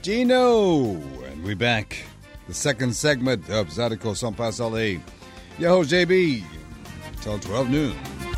Gino, and we back. The second segment of Zydeco Sans Passer. Your host, JB, till 12 noon.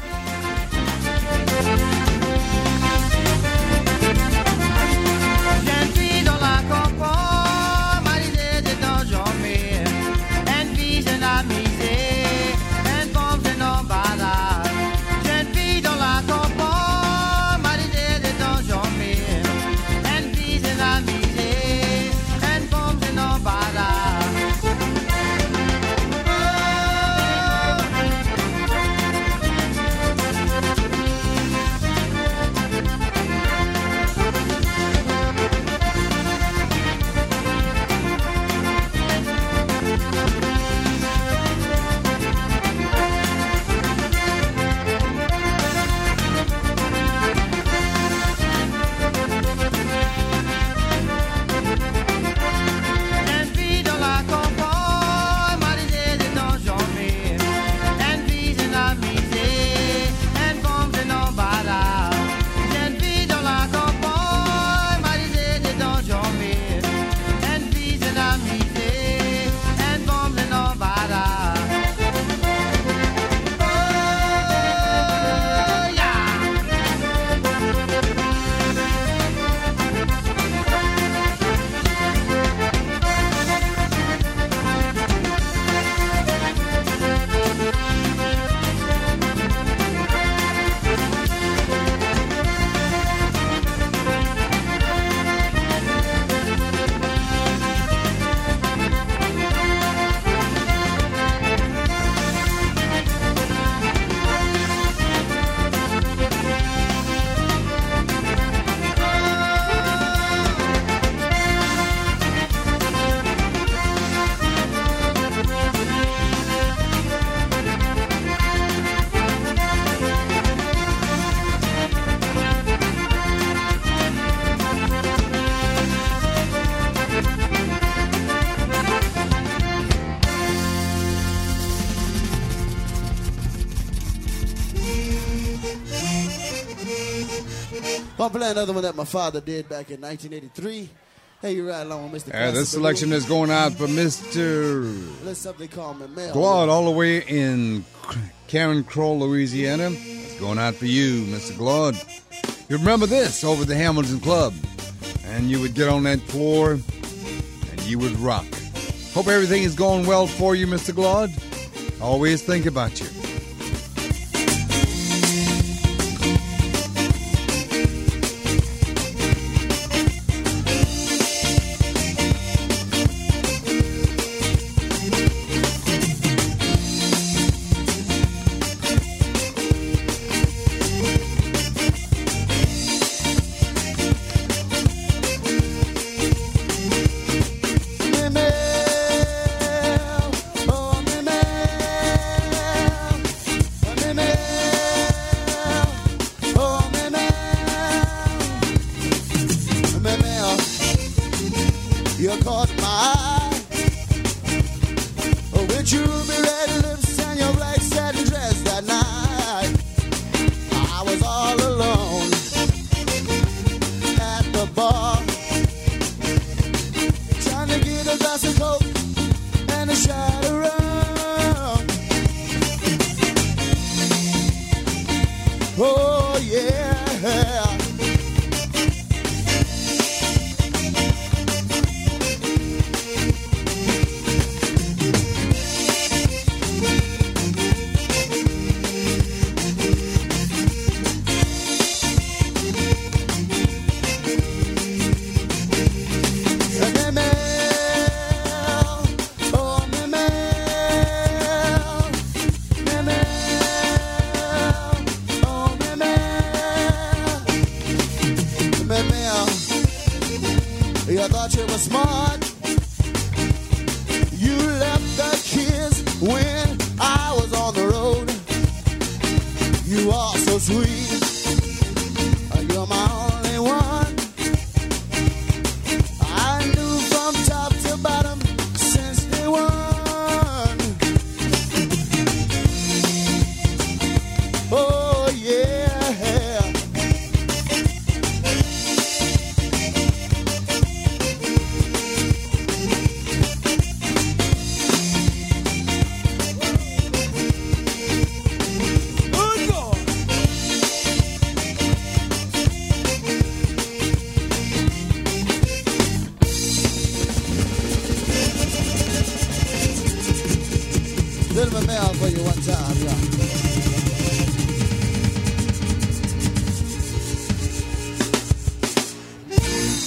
I'll play another one that my father did back in 1983. Hey, you ride along with Mr. This selection is going out for Mr. Let's something call me Mel. Glad all the way in Karen Crow, Louisiana. It's going out for you, Mr. Glad. You remember this over at the Hamilton Club, and you would get on that floor, and you would rock. Hope everything is going well for you, Mr. Glad. Always think about you.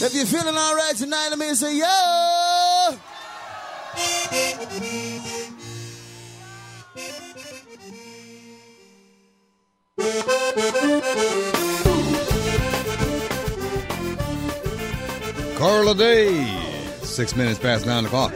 If you're feeling all right tonight, let me say, yo! Carla Day, 6 minutes past 9 o'clock.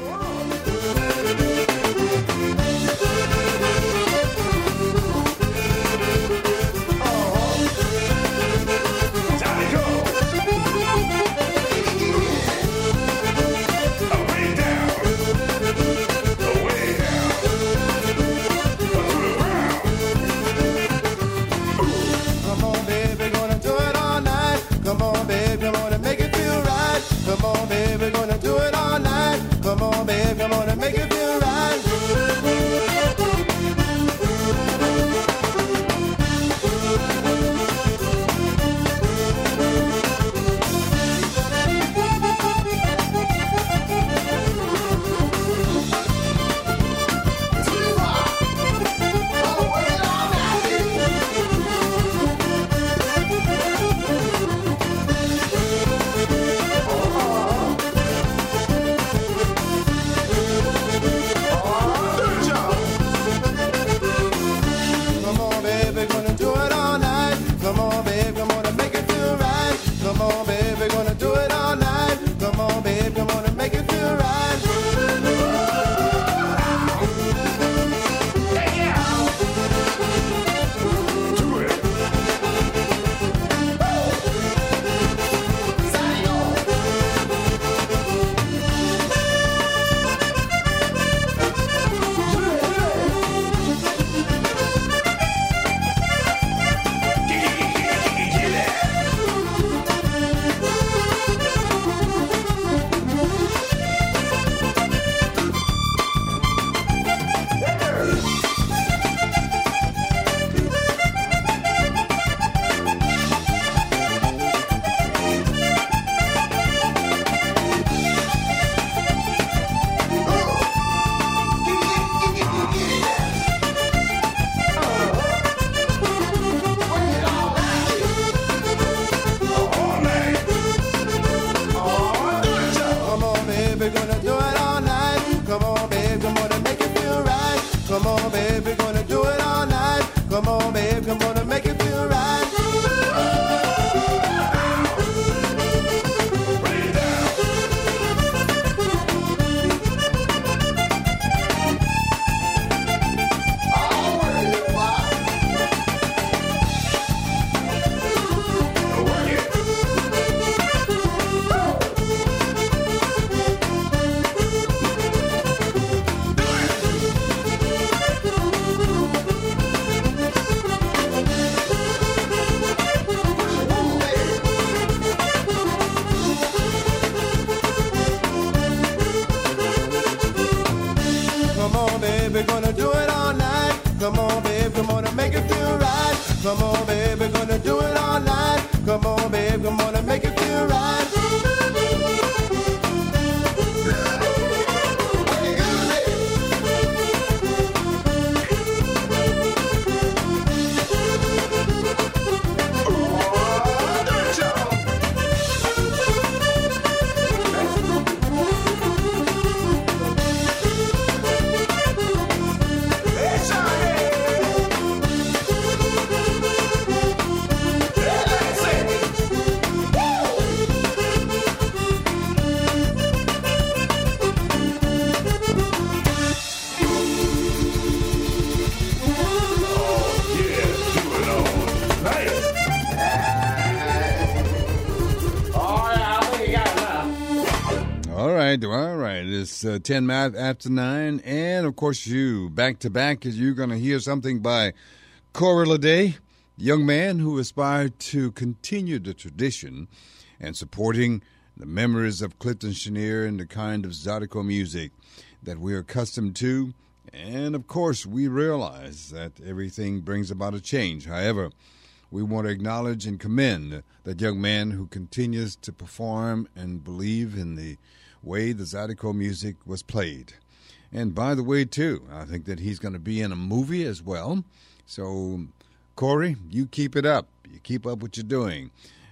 All right. It's 10 after 9. And, of course, you, back-to-back, you're going to hear something by Corey Lede, young man who aspired to continue the tradition and supporting the memories of Clifton Chenier and the kind of Zydeco music that we're accustomed to. And, of course, we realize that everything brings about a change. However, we want to acknowledge and commend that young man who continues to perform and believe in the way the Zydeco music was played. And by the way, too, I think that he's going to be in a movie as well. So, Corey, you keep it up. You keep up what you're doing.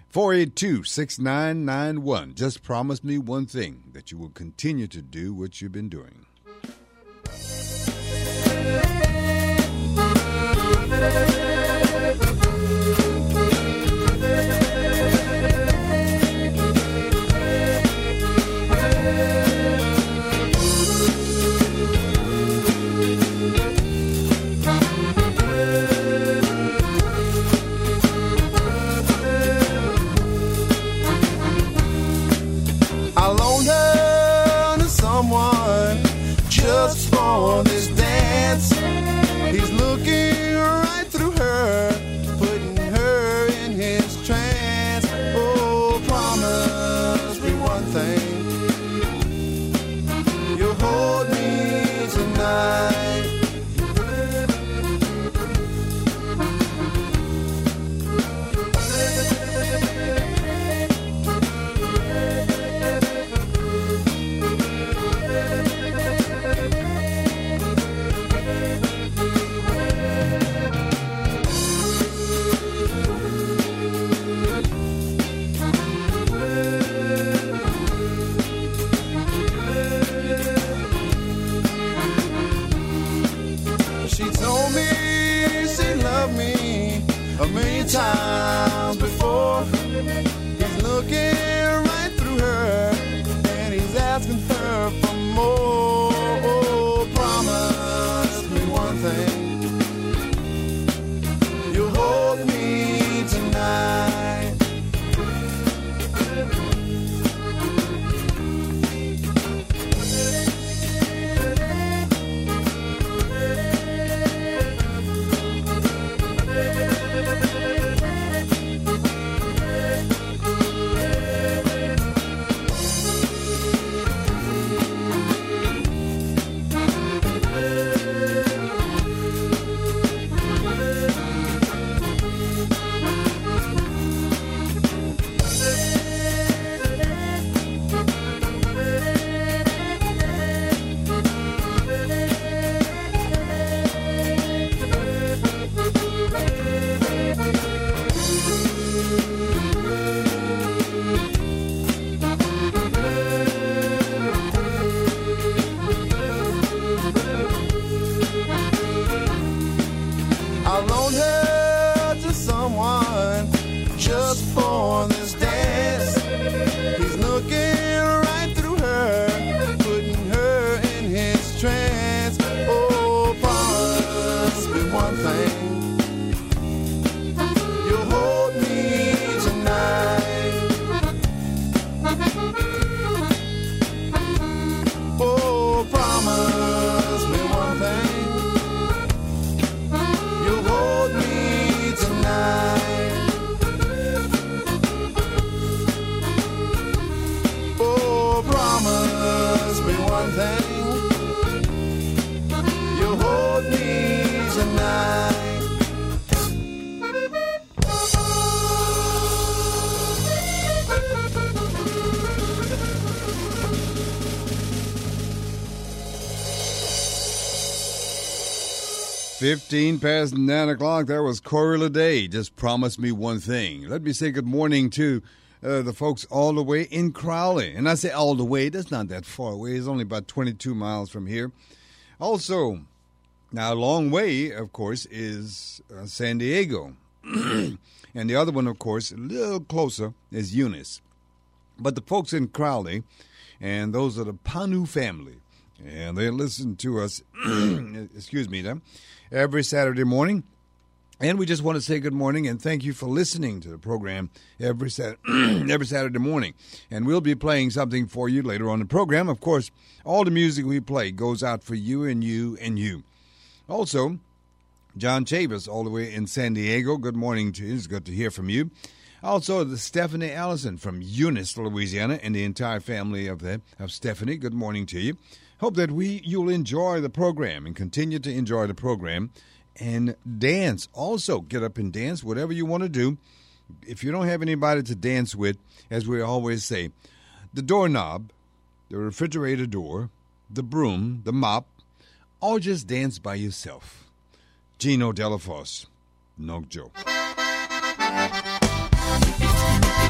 482-6991. Just promise me one thing, that you will continue to do what you've been doing. Just for this dance, he's looking right through her, putting her in his trance. Oh, promise me one thing, you'll hold me tonight. Times before, he's looking right through her, and he's asking her for more. Oh, promise me one thing, you'll hold me tonight. I loaned her to someone just for this dance. He's looking right through her, putting her in his trance. Oh, promise me one thing, you'll hold me tonight. Oh, promise me one thing, oh, promise me one thing, you'll hold me tonight. Fifteen past 9 o'clock. That was Corey Lede. Just promise me one thing. Let me say good morning to the folks all the way in Crowley. And I say all the way. That's not that far away. It's only about 22 miles from here. Also, now a long way, of course, is San Diego. And the other one, of course, a little closer, is Eunice. But the folks in Crowley, and those are the Panu family. And they listen to us, excuse me, every Saturday morning. And we just want to say good morning and thank you for listening to the program every Saturday morning. And we'll be playing something for you later on in the program. Of course, all the music we play goes out for you and you and you. Also, John Chavis, all the way in San Diego, good morning to you. It's good to hear from you. Also, the Stephanie Allison from Eunice, Louisiana, and the entire family of Stephanie, good morning to you. Hope that you'll enjoy the program and continue to enjoy the program and dance. Also, get up and dance, whatever you want to do. If you don't have anybody to dance with, as we always say, the doorknob, the refrigerator door, the broom, the mop, or just dance by yourself. Gino Delafosse, no joke.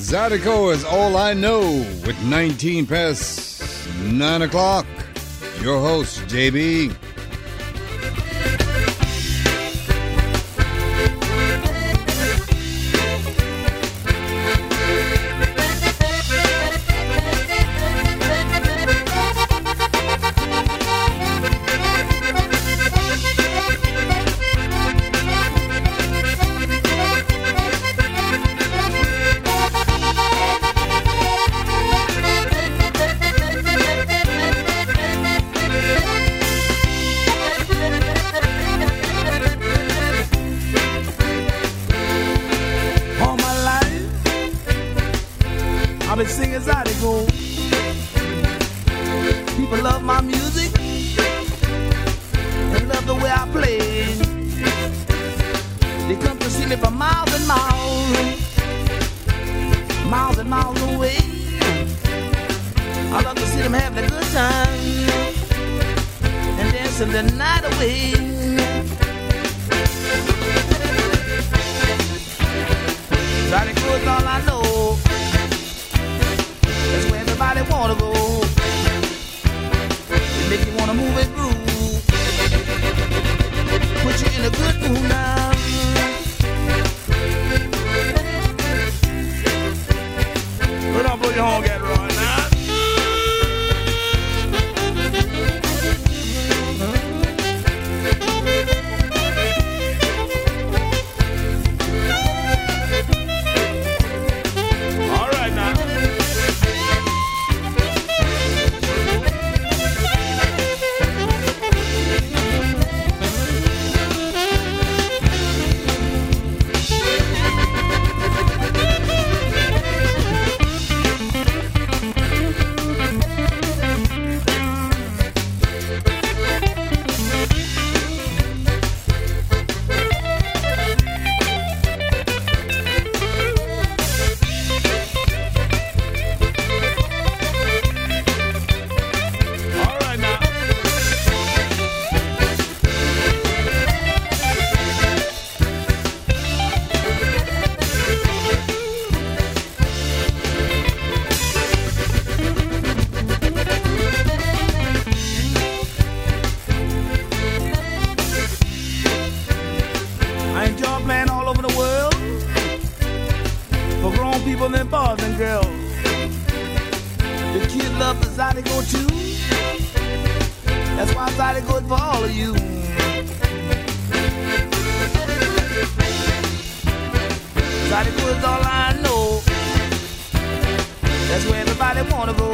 Zydeco is All I Know with 19 past 9 o'clock. Your host, JB. I've been singing Zydeco. People love my music and love the way I play. They come to see me from miles and miles away. I love to see them having a good time and dancing the night away. Zydeco is all I know. That's where everybody wanna go. It make you wanna move and groove. Put you in a good mood now. Put on, put your horn, get right now. All right now. People and boys and girls. The kids love the Zydeco too. That's why Zydeco is for all of you. Zydeco is all I know. That's where everybody wanna go.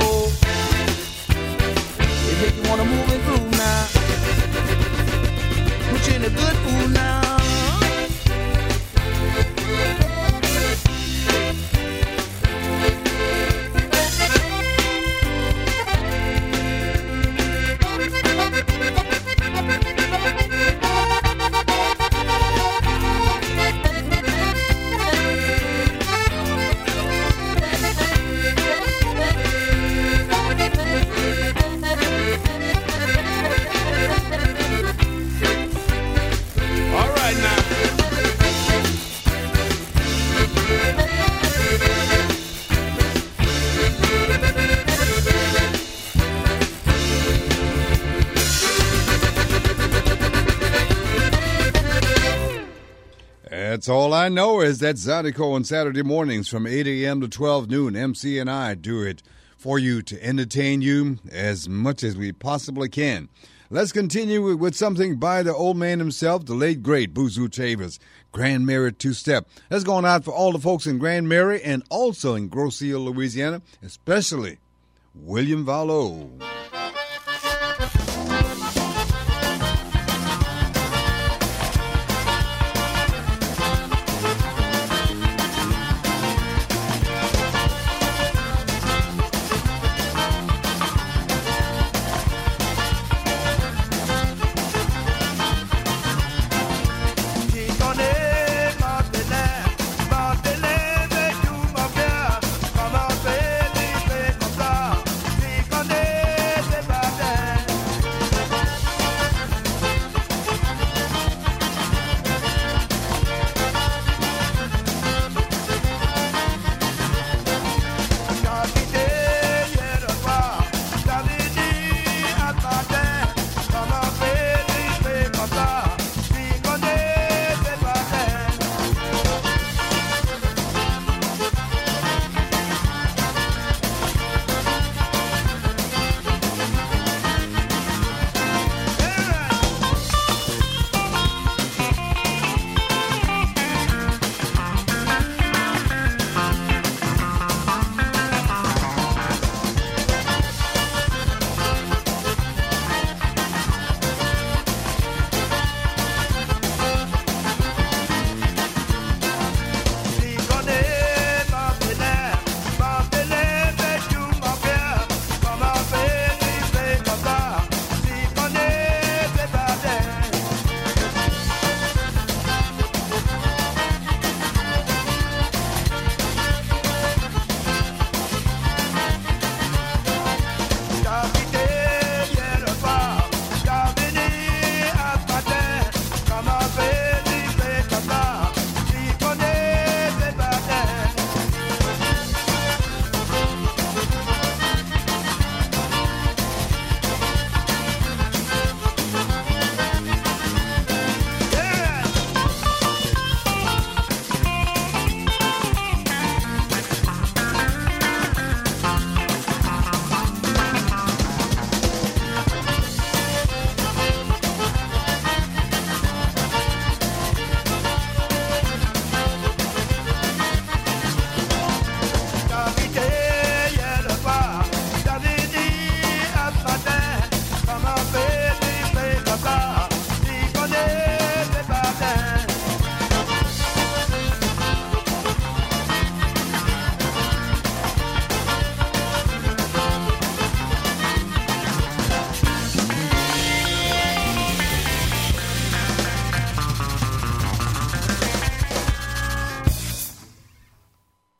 It make you wanna move and groove now. Put you in a good mood now. That's all I know is that Zydeco on Saturday mornings from 8 a.m. to 12 noon. MC and I do it for you to entertain you as much as we possibly can. Let's continue with something by the old man himself, the late, great Boozoo Chavez, Grand Mary Two-Step. That's going out for all the folks in Grand Mary and also in Grosse Ile, Louisiana, especially William Vallow. Come on, baby, baby, come on.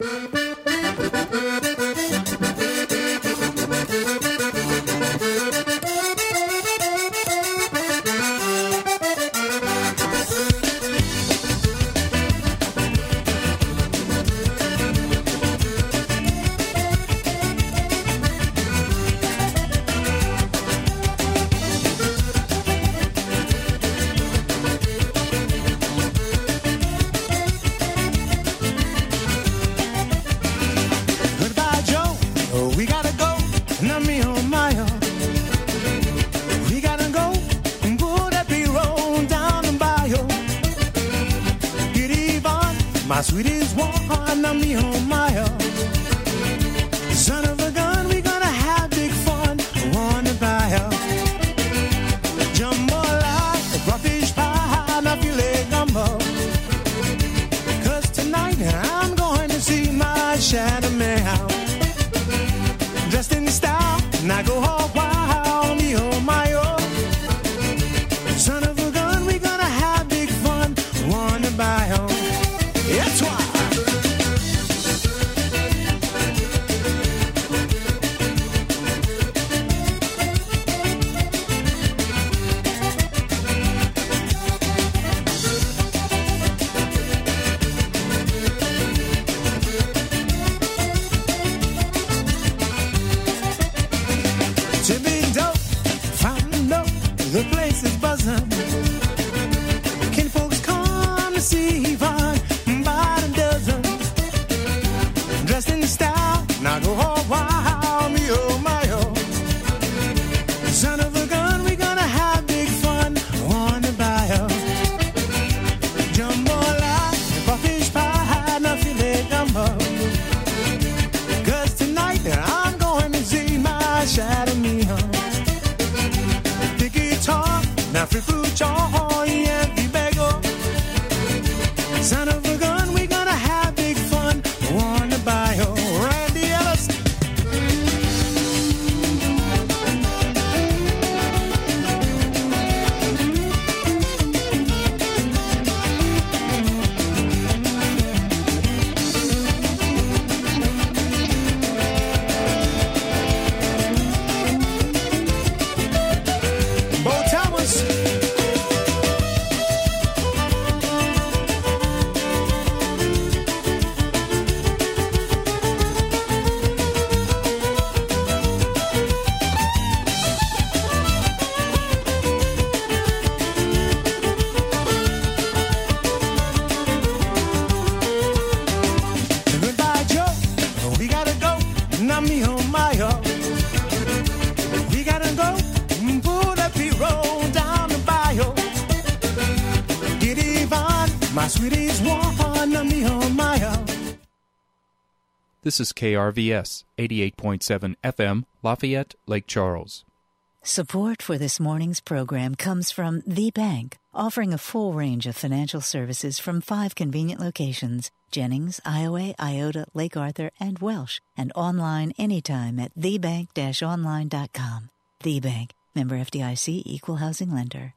This is KRVS 88.7 FM, Lafayette, Lake Charles. Support for this morning's program comes from The Bank, offering a full range of financial services from 5 convenient locations: Jennings, Iowa, Iota, Lake Arthur, and Welsh, and online anytime at thebank-online.com. The Bank, member FDIC, equal housing lender.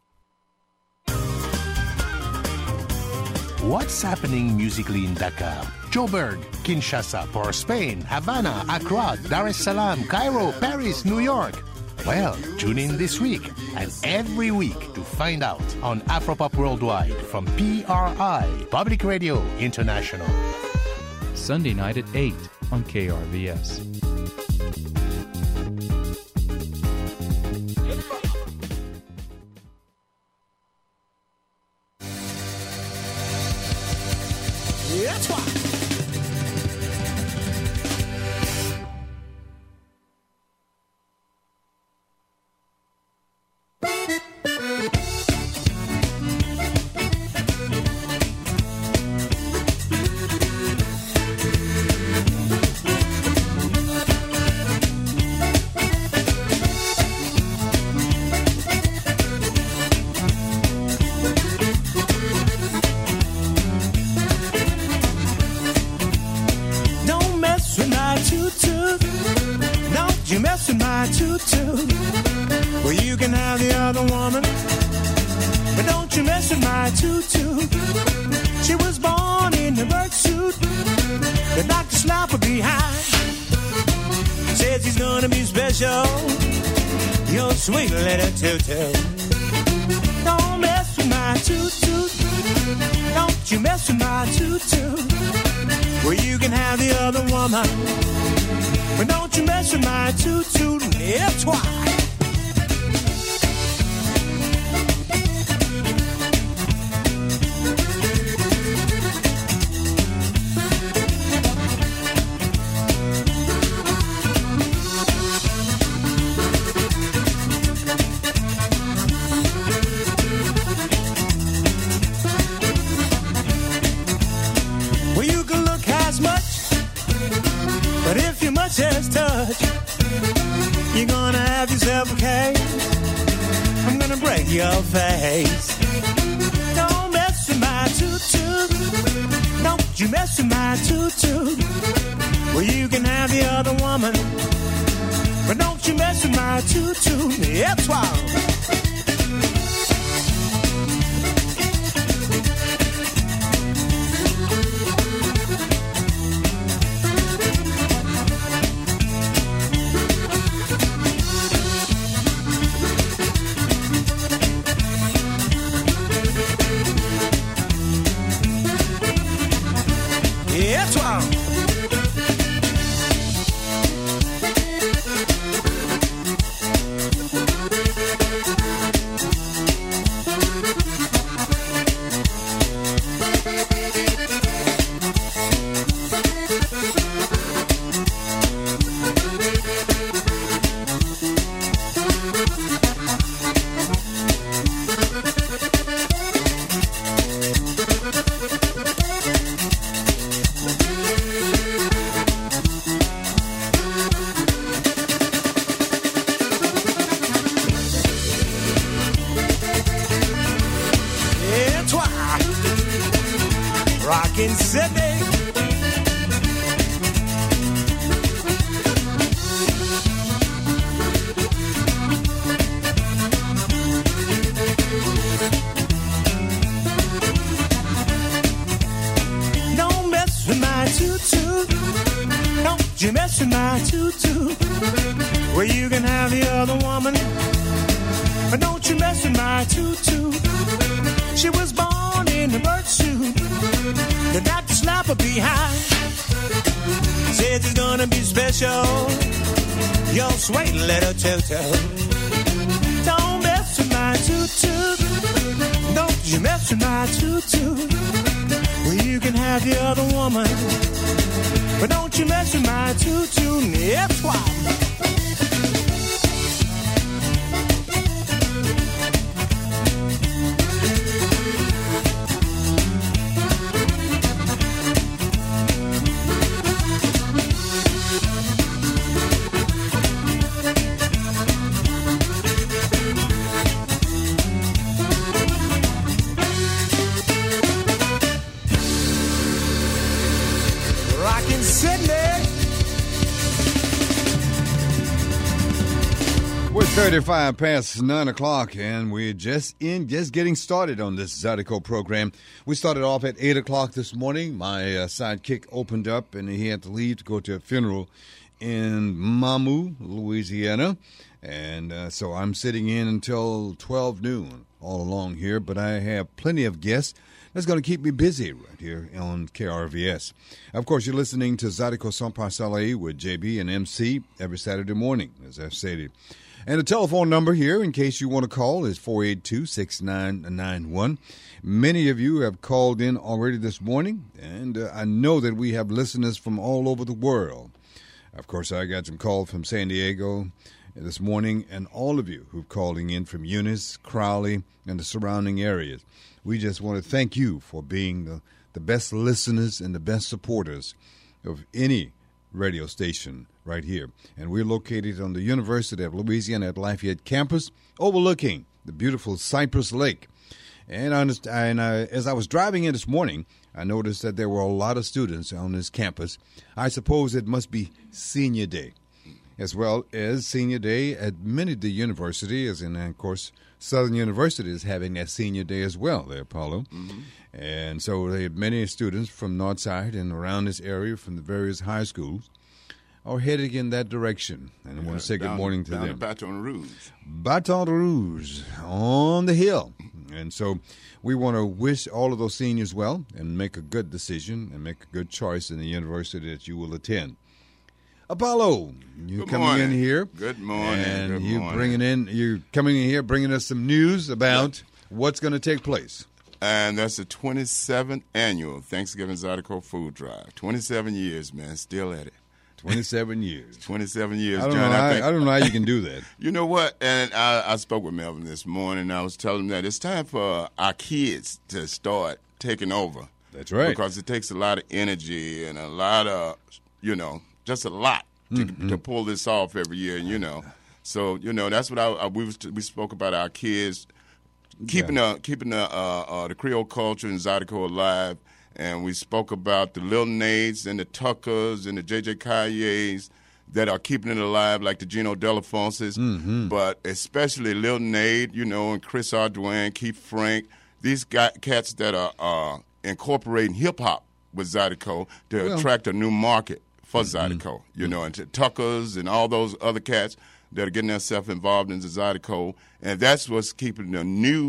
What's happening musically in Dakar, Joburg, Kinshasa, Port Spain, Havana, Accra, Dar es Salaam, Cairo, Paris, New York? Well, tune in this week and every week to find out on Afropop Worldwide from PRI, Public Radio International. Sunday night at 8 on KRVS. That's why. Well, you can have the other woman, but don't you mess with my tutu. She was born in a bird suit. The doctor behind. Says he's gonna be special. Your sweet little tutu. Don't mess with my tutu. Don't you mess with my tutu. Well, you can have the other woman, but don't you mess with my tutu. That's why. Just touch, you're gonna have yourself a case. I'm gonna break your face. Don't mess with my tutu. Don't you mess with my tutu. Well, you can have the other woman, but don't you mess with my tutu. That's why. Sweet little tutu. Don't mess with my tutu. Don't you mess with my tutu. Well, you can have the other woman, but don't you mess with my tutu. That's why. We're 35 past 9 o'clock, and we're just getting started on this Zydeco program. We started off at 8 o'clock this morning. My sidekick opened up, and he had to leave to go to a funeral in Mamou, Louisiana. And so I'm sitting in until 12 noon all along here, but I have plenty of guests that's going to keep me busy right here on KRVS. Of course, you're listening to Zydeco Sans Parcelle with JB and MC every Saturday morning, as I've stated. And the telephone number here, in case you want to call, is 482-6991. Many of you have called in already this morning, and I know that we have listeners from all over the world. Of course, I got some calls from San Diego this morning, and all of you who've calling in from Eunice, Crowley, and the surrounding areas. We just want to thank you for being the best listeners and the best supporters of any radio station right here. And we're located on the University of Louisiana at Lafayette campus, overlooking the beautiful Cypress Lake. And as I was driving in this morning, I noticed that there were a lot of students on this campus. I suppose it must be senior day. as well as Senior Day at Minity University, as in, of course, Southern University is having that Senior Day as well there, Paulo. Mm-hmm. And so they had many students from Northside and around this area from the various high schools are heading in that direction. And I want to say good morning to down them. Baton Rouge. Baton Rouge on the hill. And so we want to wish all of those seniors well and make a good decision and make a good choice in the university that you will attend. Apollo, you coming in here. Good morning. And Good you morning. you're coming in here bringing us some news about what's going to take place. And that's the 27th annual Thanksgiving Zydeco Food Drive. 27 years, man, still at it. 27 years. 27 years, I don't John. know I don't know how you can do that. You know what? And I spoke with Melvin this morning, and I was telling him that it's time for our kids to start taking over. That's right. Because it takes a lot of energy and a lot of, just a lot to pull this off every year, So, that's what we spoke about our kids keeping the Creole culture and Zydeco alive. And we spoke about the Lil Nades and the Tuckers and the J.J. Cailles that are keeping it alive, like the Gino Delafonces, but especially Lil Nade, and Chris Ardwin, Keith Frank, these cats that are incorporating hip-hop with Zydeco to attract a new market for Zydeco, and to Tuckers and all those other cats that are getting themselves involved in the Zydeco. And that's what's keeping the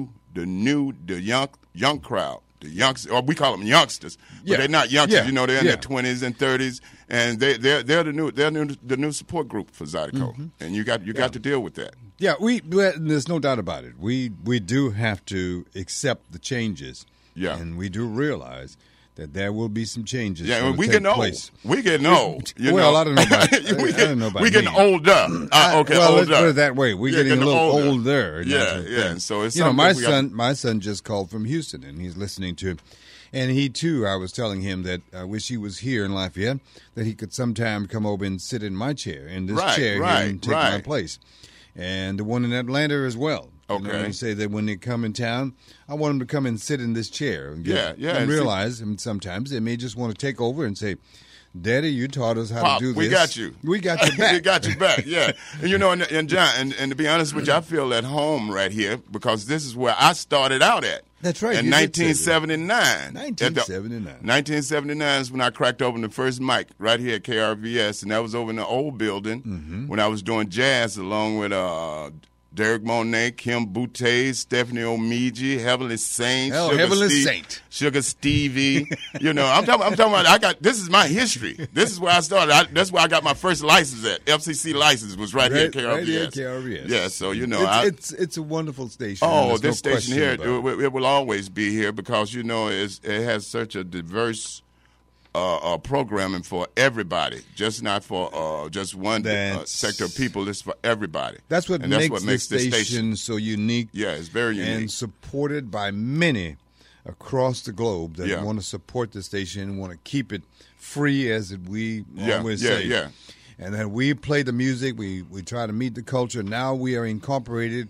young crowd. The youngsters, or we call them youngsters, but they're not youngsters. They're in their 20s and 30s, and they're the new support group for Zydeco, and you got to deal with that. Yeah, there's no doubt about it. We do have to accept the changes, and we do realize that there will be some changes. Yeah, we getting old. We getting old. I don't know about we getting older. Older. Let's put it that way. We're getting a little older. Yeah. So it's my son just called from Houston, and he's listening to, and he too. I was telling him that I wish he was here in Lafayette, that he could sometime come over and sit in my chair, in this chair here, and take my place, and the one in Atlanta as well. Okay. They say that when they come in town, I want them to come and sit in this chair and and realize, and sometimes they may just want to take over and say, Daddy, you taught us how Pop, to do this. We got you. We got your back. We got your back, yeah. And John, and to be honest with you, I feel at home right here because this is where I started out at. That's right. In 1979. 1979. 1979 is when I cracked open the first mic right here at KRVS, and that was over in the old building when I was doing jazz along with Derek Monet, Kim Boutte, Stephanie Omiji, Heavenly Saint, Sugar Stevie. I'm talking about. This is my history. This is where I started. That's where I got my first license at. FCC license was right here at KRVS. Right here at KRVS. Yeah, so it's a wonderful station. Oh, this station here, it will always be here because it has such a diverse programming for everybody, just not for just one sector of people. It's for everybody. That's what makes the station so unique. Yeah, it's very unique. And supported by many across the globe that want to support the station and want to keep it free, as we always say. Yeah. And then we play the music. We try to meet the culture. Now we are incorporating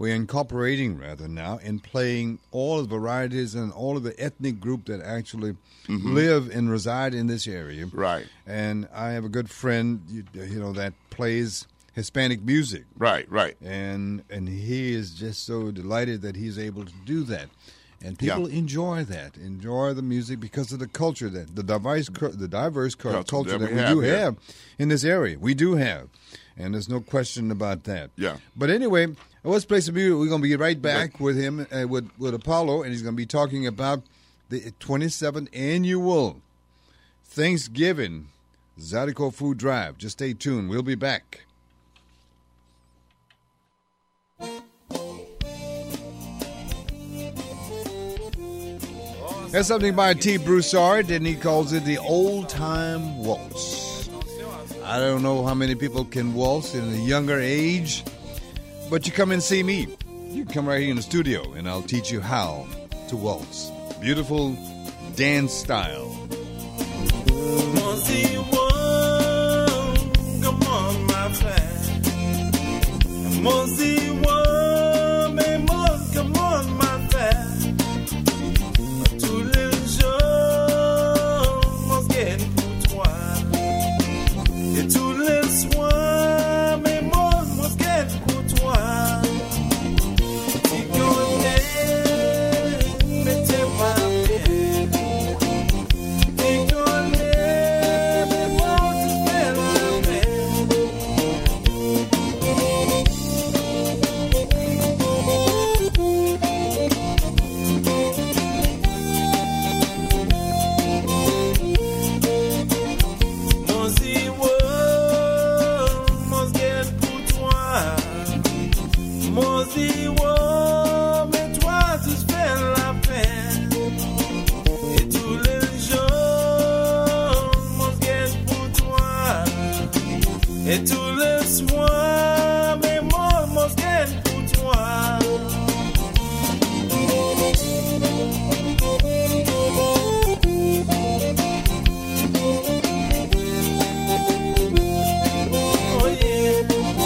now in playing all the varieties and all of the ethnic group that actually live and reside in this area. Right. And I have a good friend, that plays Hispanic music. Right. And he is just so delighted that he's able to do that. And people enjoy the music because of the culture, the diverse culture that we do have in this area. We do have. And there's no question about that. Yeah. But anyway, let's play some music. We're going to be right back with him, with Apollo, and he's going to be talking about the 27th annual Thanksgiving Zydeco Food Drive. Just stay tuned. We'll be back. That's something by T. Broussard, and he calls it the Old Time Waltz. I don't know how many people can waltz in a younger age, but you come and see me. You come right here in the studio, and I'll teach you how to waltz. Beautiful dance style. Come on, my friend. Come on, my friend. Tous les jours, on se gagne pour toi. Et tous les soirs, Et tout le soir, mes mots m'osquent pour toi. Oh yeah.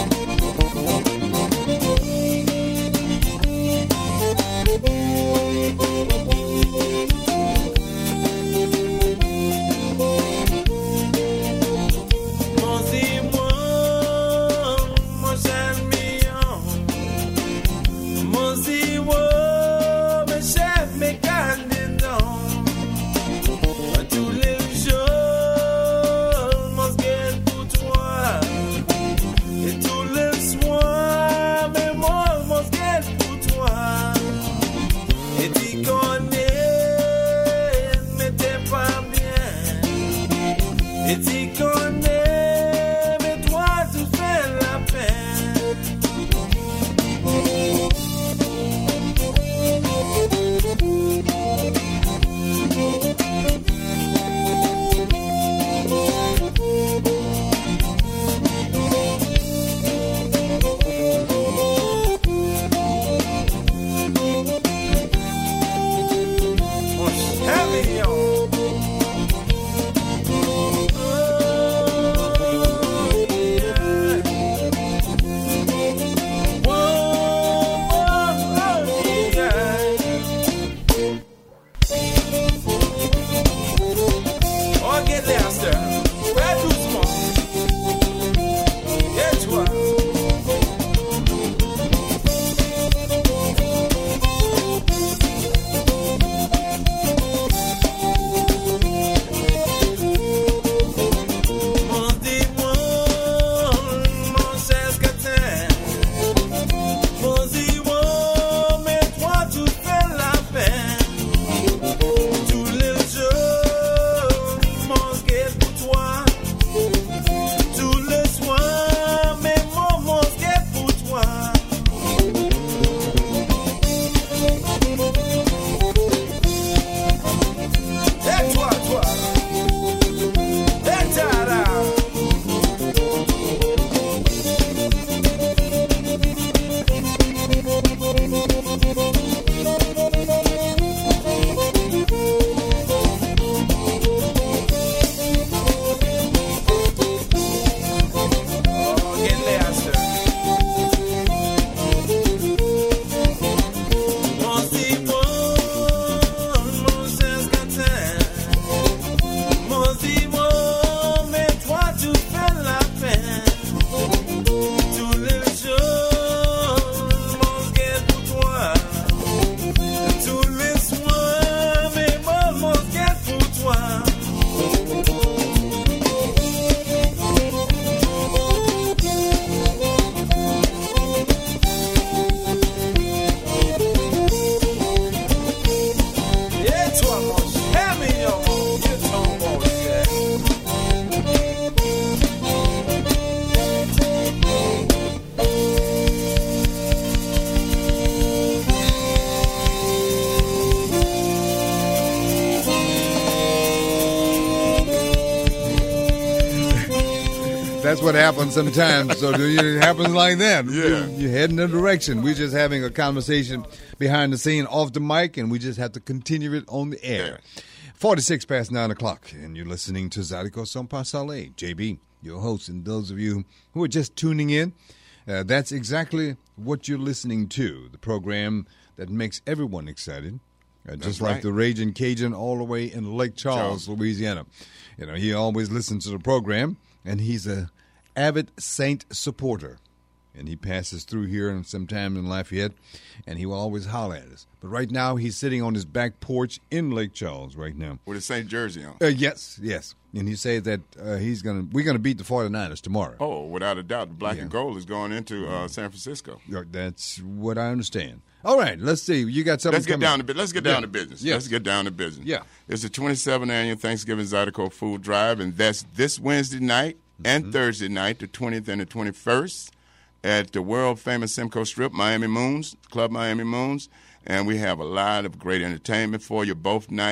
That's what happens sometimes. So it happens like that. Yeah. You head in a direction. We're just having a conversation behind the scene off the mic, and we just have to continue it on the air. 46 past 9 o'clock, and you're listening to Zydeco Son Pasale. JB, your host, and those of you who are just tuning in, that's exactly what you're listening to, the program that makes everyone excited. Just like right. the Raging Cajun all the way in Lake Charles, Louisiana. You know, he always listens to the program, and he's a avid Saint supporter. And he passes through here and sometime in Lafayette, and he will always holler at us. But right now, he's sitting on his back porch in Lake Charles right now. With a St. Jersey on. Yes. And he said that we're gonna beat the 49ers tomorrow. Oh, without a doubt. The black and gold is going into San Francisco. That's what I understand. All right, let's see. You got something. Let's get down to business. Yes. Let's get down to business. Yeah. It's the 27th annual Thanksgiving Zydeco Food Drive, and that's this Wednesday night and Thursday night, the 20th and the 21st, at the world-famous Simcoe Strip, Miami Moons, Club Miami Moons. And we have a lot of great entertainment for you both nights.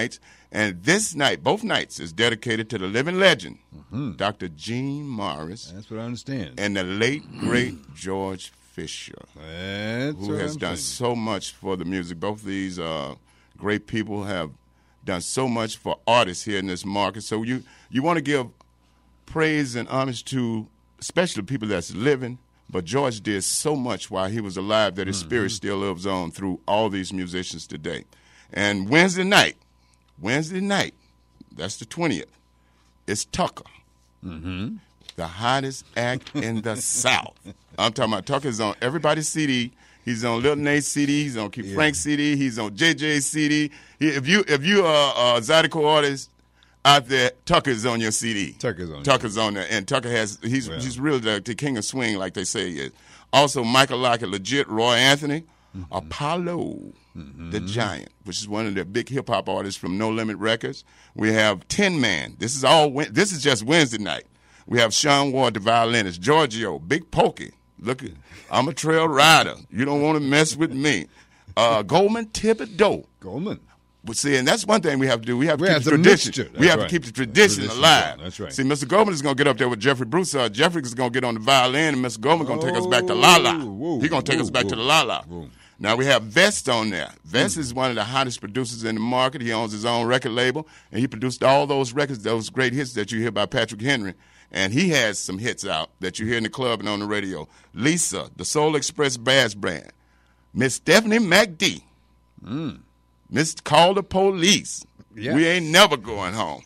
And this night, both nights, is dedicated to the living legend, Dr. Gene Morris. That's what I understand. And the late, great George Fisher, who has done so much for the music. Both of these great people have done so much for artists here in this market. So you want to give praise and homage to especially people that's living, but George did so much while he was alive that his spirit still lives on through all these musicians today. And Wednesday night, that's the 20th, it's Tucker, the hottest act in the South. I'm talking about Tucker's on everybody's CD. He's on Lil Nate's CD. He's on Keith Frank's CD. He's on JJ's CD. If you are a Zydeco artist out there, Tucker's on your CD. Tucker's on there. And Tucker he's really the king of swing, like they say he is. Also, Michael Lockett, legit, Roy Anthony, Apollo, the Giant, which is one of the big hip-hop artists from No Limit Records. We have Tin Man. This is just Wednesday night. We have Sean Ward, the violinist, Giorgio, Big Pokey. Look, I'm a trail rider. You don't want to mess with me. Goldman Thibodeau. Goldman. But see, and that's one thing we have to do. We have to keep the tradition. We have to keep the tradition alive. That's right. See, Mr. Goldman is going to get up there with Jeffrey Broussard. Jeffrey is going to get on the violin, and Mr. Goldman is going to take us back to La-La. He's going to take us back to the La-La. Now, we have Vest on there. Vest is one of the hottest producers in the market. He owns his own record label, and he produced all those records, those great hits that you hear by Patrick Henry. And he has some hits out that you hear in the club and on the radio. Lisa, the Soul Express Bass Brand. Miss Stephanie McD. Miss Call the Police. Yeah. We ain't never going home.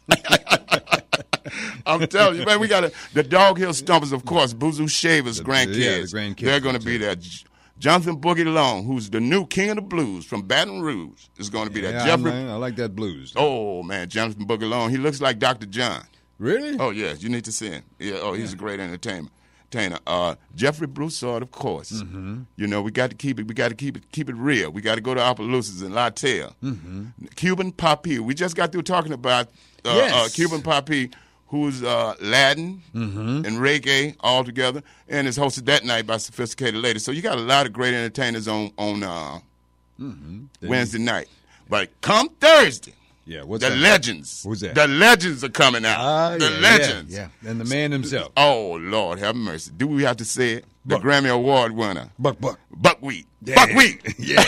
I'm telling you, man, we got the Dog Hill Stompers, of course, Boozoo Shavers, grandkids. Yeah, the grandkids. They're going to be there. Jonathan Boogie Long, who's the new king of the blues from Baton Rouge, is going to be there. Jeffrey, I like that blues. Oh, man, Jonathan Boogie Long. He looks like Dr. John. Really? Oh, yes. You need to see him. Yeah. He's a great entertainer. Jeffrey Broussard, of course. You know, we got to keep it real. We got to go to Opelousas and Latel. Cuban Papi. We just got through talking about Cuban Papi, who's Latin and reggae all together, and is hosted that night by Sophisticated Ladies. So you got a lot of great entertainers on Wednesday night. But come Thursday. Yeah, what's the that? Legends. Who's that? The Legends are coming out. Legends. Yeah, and the man himself. Oh, Lord, have mercy. Do we have to say it? The Grammy Award winner. Buckwheat. Yeah. Buckwheat. Yeah.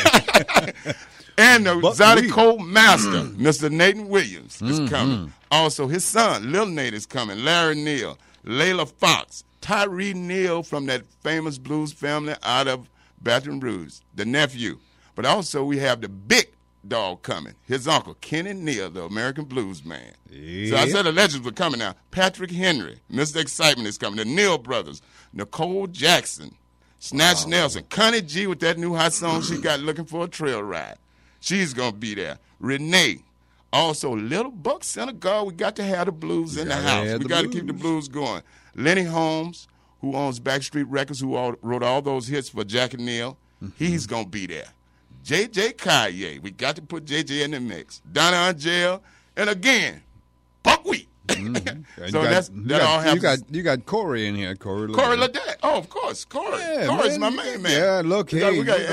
And the Zydeco master, Mr. Nathan Williams, is coming. Also, his son, Lil Nate, is coming. Larry Neal, Layla Fox, Tyree Neal from that famous blues family out of Baton Rouge, the nephew. But also, we have the big dog coming. His uncle, Kenny Neal, the American blues man. Yeah. So I said the legends were coming now. Patrick Henry, Mr. Excitement is coming. The Neal brothers, Nicole Jackson, Snatch Nelson, Connie G with that new hot song she got, Looking for a Trail Ride. She's going to be there. Renee. Also, Little Buck Senegal. We got to have the blues in the house. We got to keep the blues going. Lenny Holmes, who owns Backstreet Records, who wrote all those hits for Jack and Neil, he's going to be there. J.J. Kaye. We got to put J.J. in the mix. Donna Angel. And again, Buckwheat. So that all happens. You got Corey in here. Corey Ledet. Oh, of course. Corey's my main man. Yeah, look, Pop.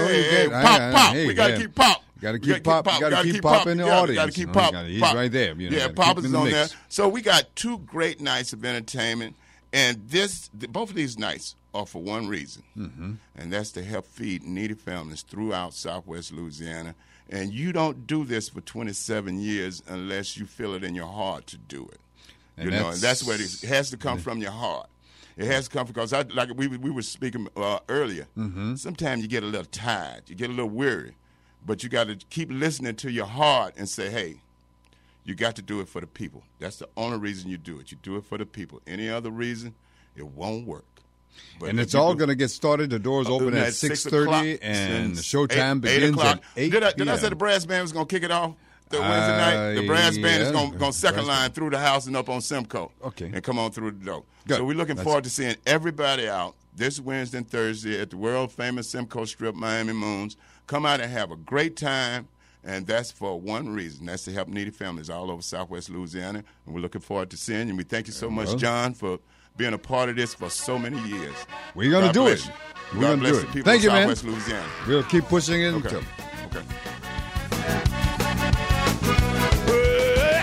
We got to keep Pop. Got to keep Pop. Got to keep Pop in the audience. Got to keep Pop. He's right there. Pop is on there. So we got two great nights of entertainment, and both of these nights are for one reason, and that's to help feed needy families throughout Southwest Louisiana. And you don't do this for 27 years unless you feel it in your heart to do it. And that's where it has to come from your heart. It has to come because, like we were speaking earlier, sometimes you get a little tired, you get a little weary, but you got to keep listening to your heart and say, hey, you got to do it for the people. That's the only reason you do it. You do it for the people. Any other reason, it won't work. But and it's all going to get started. The doors open at 6:30, and the showtime begins at 8 Did I say the brass band was going to kick it off Wednesday night? The brass band is going to second line through the house and up on Simcoe. Okay. And come on through the door. Good. So we're looking forward to seeing everybody out this Wednesday and Thursday at the world-famous Simcoe Strip, Miami Moons. Come out and have a great time. And that's for one reason. That's to help needy families all over Southwest Louisiana. And we're looking forward to seeing you. And we thank you so much, John, for being a part of this for so many years. We're going to do it. We're going to do it. Thank you, man. Southwest Louisiana. We'll keep pushing it. Okay.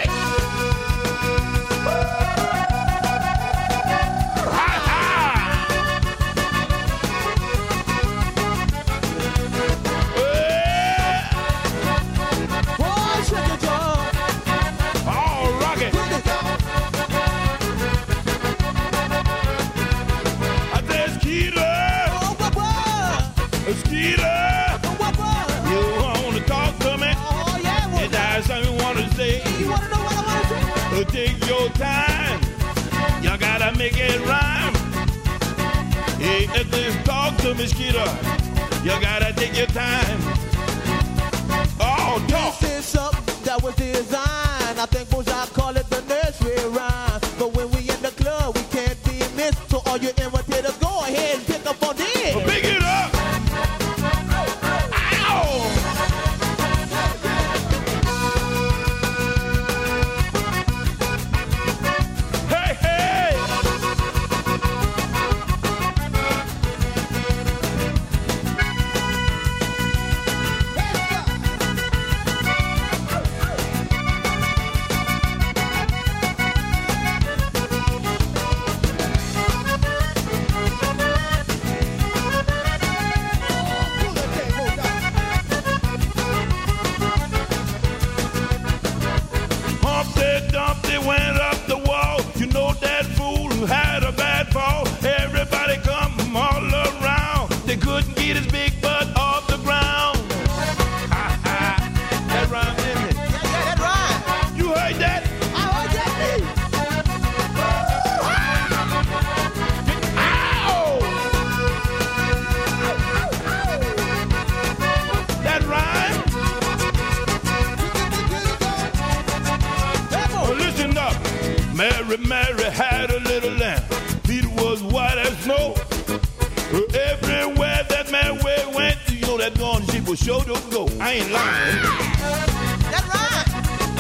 make it rhyme. Hey, if this talk to me, Skeeter, you gotta take your time. Oh, talk. This is something that was designed. I think Bojack call it the nursery rhyme. But when we in the club, we can't be missed. So all you imitators, go ahead and pick up on this. Pick it up. Ow! Hey, hey! Humpty Dumpty went up the wall. You know that fool who had a bad fall. Everybody come all around. They couldn't get his big butt off the ground. Ha ha. That rhyme, didn't it? Yeah, that rhyme. You heard that? I heard that beat. Ow! That rhyme? Oh, listen up. Mary had a little lamb. Peter was white as snow. Everywhere that man went, you know that gone sheep was sure to go. I ain't lying. That rhyme.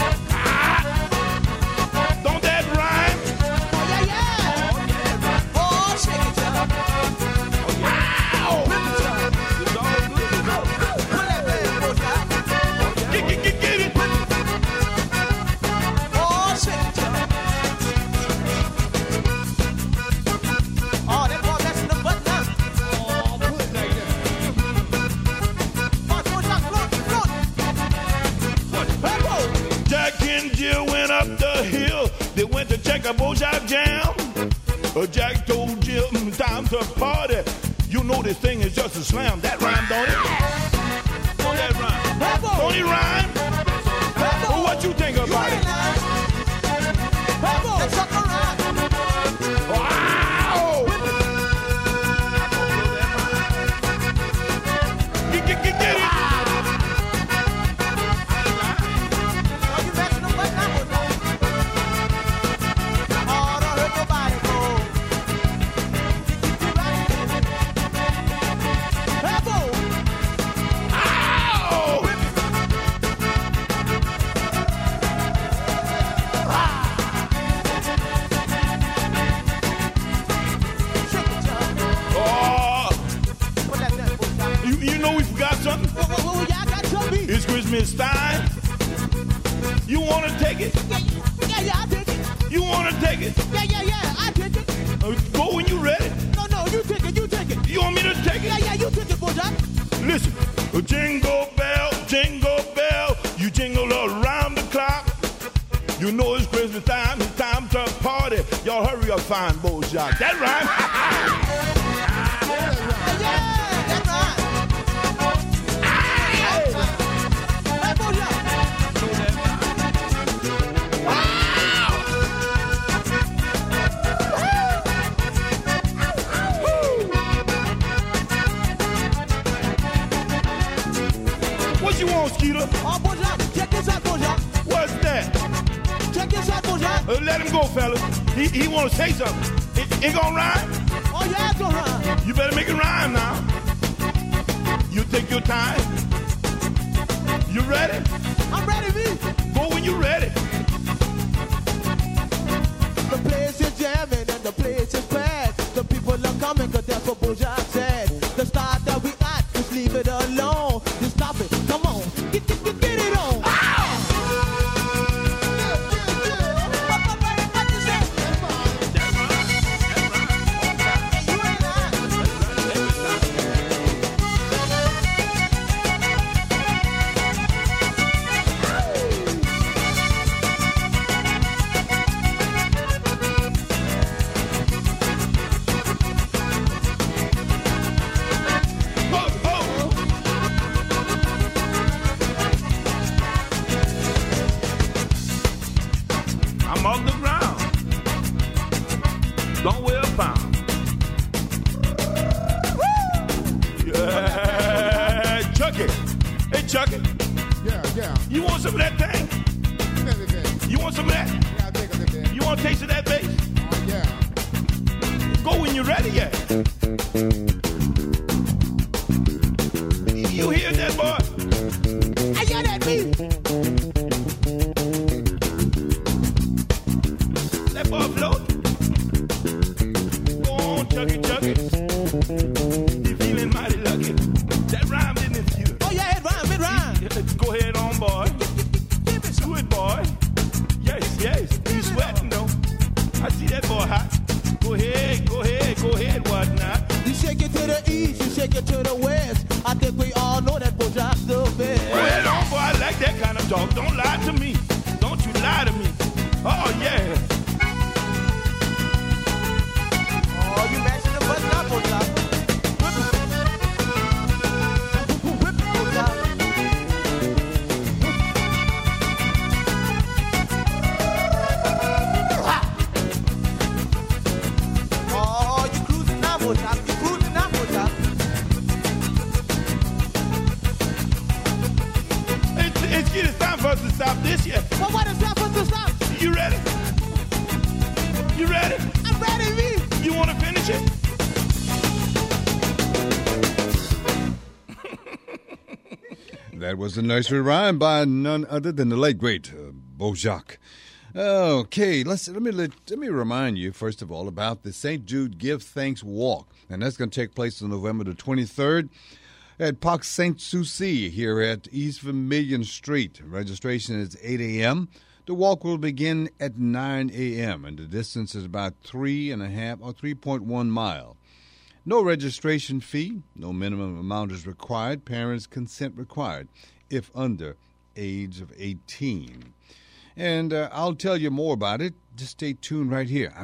Don't that rhyme? Oh, yeah. Oh, shake it, y'all. Ow! Pull that back, Bojack. Get it. Oh, shake it, y'all. Oh, that boy messing the button up. Oh, put it like that. Oh, Bojack, float. Jack and Jill went up the hill. They went to check a Bojack jam. Jack told Jill, time to party. You know this thing is just a slam. That rhyme, don't it? Don't that rhyme? Don't it rhyme? Well, what you think about it? Let's suck around. Wow! Get it! Oh, you messing the button up, Bojack. Oh, don't hurt nobody, boy. Hey, boy. Ow! Shake it, y'all. Oh, Put that down, Bojack. you know we forgot something? Whoa, y'all got something? It's Christmas time. You want to take it? Yeah, I take it. You want to take it? Yeah, I take it. Go when you ready. No, you take it. You want me to take it? Yeah, you take it, Bojack. Listen, jingle bell, you jingle around the clock. You know it's Christmas time, it's time to party. Y'all hurry up, fine Bojack. That rhyme? Yeah, that's right. Hey, Bojack. What you want, Skeeter? Oh, Bojack, check this out, Bojack. What's that? Check this out, Bojack. Let him go, fellas. He want to say something. It gonna rhyme? Oh, yeah, it's gonna rhyme. You better make it rhyme now. You take your time. You ready? I'm ready, V. Go when you ready. The place is jamming and the place is packed. The people are coming, cause that's what Bojack said. The start that we at, just leave it alone. Just stop it, come on, get it on. don't weigh a pound. Yeah, Chucky. Hey, Chucky. Yeah. You want some of that thing? You want some of that? Yeah, I'll take a little bit. You want a taste of that bass? Yeah. Go when you're ready, yeah. You hear that, boy? I hear that beat. That boy float. Go on, Chucky. You feeling mighty lucky. That rhyme didn't it you? Oh, yeah, it rhyme. Go ahead on, boy. Do it, boy. Yes. You sweating, though. I see that boy hot. Go ahead, what not? You shake it to the east, you shake it to the west. I think we all know that Bojak's the best. Go ahead on, boy. I like that kind of talk. Don't lie to me. Don't you lie to me. Oh, yeah. Oh, you mashing the button up, Bojak. Whip it, Bojak. Oh, you cruising now, Bojak. It's time for us to stop this yet. Well, what is time for us to stop? You ready? You ready? I'm ready, me. You want to finish it? That was a nursery rhyme by none other than the late great Bojak. Okay, let me remind you first of all about the St. Jude Give Thanks Walk, and that's going to take place on November the 23rd at Parc Saint-Souci here at East Vermilion Street. Registration is 8 a.m. The walk will begin at 9 a.m. and the distance is about 3.5 or 3.1 mile. No registration fee, no minimum amount is required. Parents' consent required if under age of 18. And I'll tell you more about it. Just stay tuned right here.